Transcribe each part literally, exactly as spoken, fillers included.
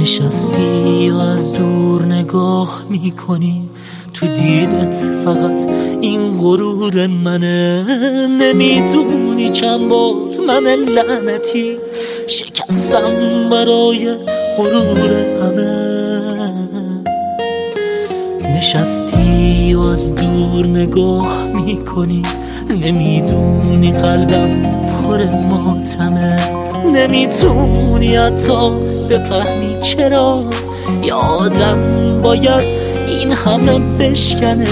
نشستی و از دور نگاه میکنی، تو دیدت فقط این غرور منه. نمیدونی چند بار من لعنتی شکستم برای غرور همه. نشستی و از دور نگاه میکنی، نمیدونی قلبم پر ماتمه. نمیتونی حتی بفهمی چرا یه آدم باید این همه بشکنه.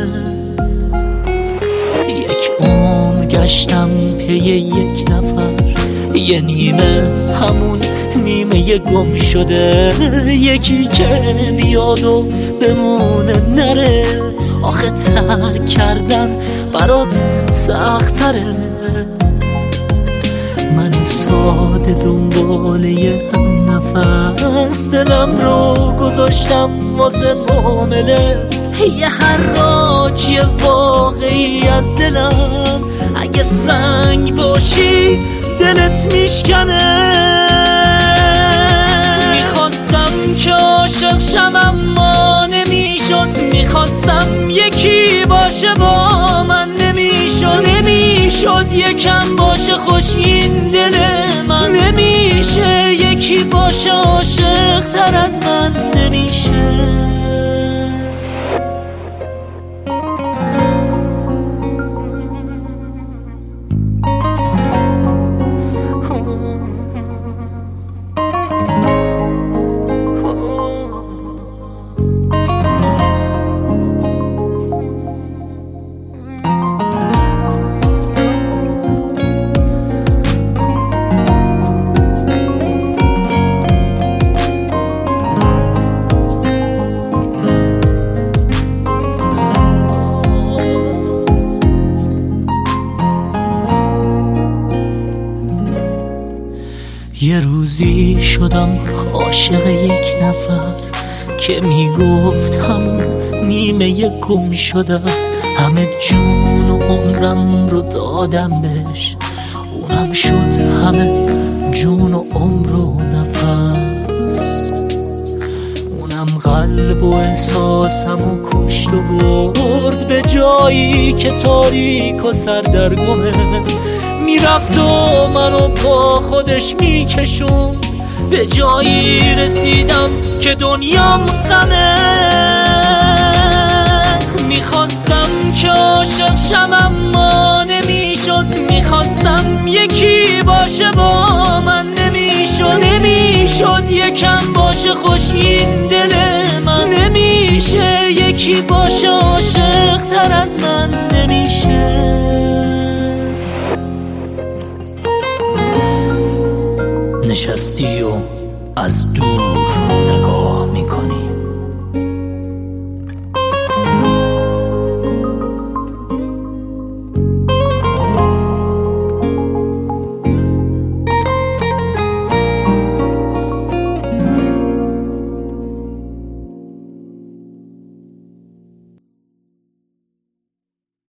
یک عمر گشتم پی یک نفر، یه نیمه همون نیمه گم شده. یکی که بیاد و بمونه نره، آخه ترک کردن برات سخت‌تره. من ساده دنبال یه هم نفس، دلم رو گذاشتم واسه معامله. یه حراجی واقعی از دلم، اگه سنگ باشی دلت میشکنه. میخواستم که عاشق شم اما نمیشد، میخواستم یکی باشه با من نمیشد. نمیشد یکم باشه خوش این دل من، نمیشه یکی باشه عاشق تر از من نمیشه. یه روزی شدم عاشق یک نفر که میگفت همون نیمه گم شده است. همه جون و عمرم رو دادم بهش، اونم شد همه جون و عمر و نفس. اونم قلب و احساسم و کشت و برد به جایی که تاریک و سردرگمه. میرفت و منو با خودش میکشوند، به جایی رسیدم که دنیام غمه. میخواستم که عاشق شم اما نمیشد، میخواستم یکی باشه با من نمیشد. نمیشد یکم باشه خوش این دل من، نمیشه یکی باشه عاشق تر از من نمیشه. نشستی و از دور نگاه میکنی،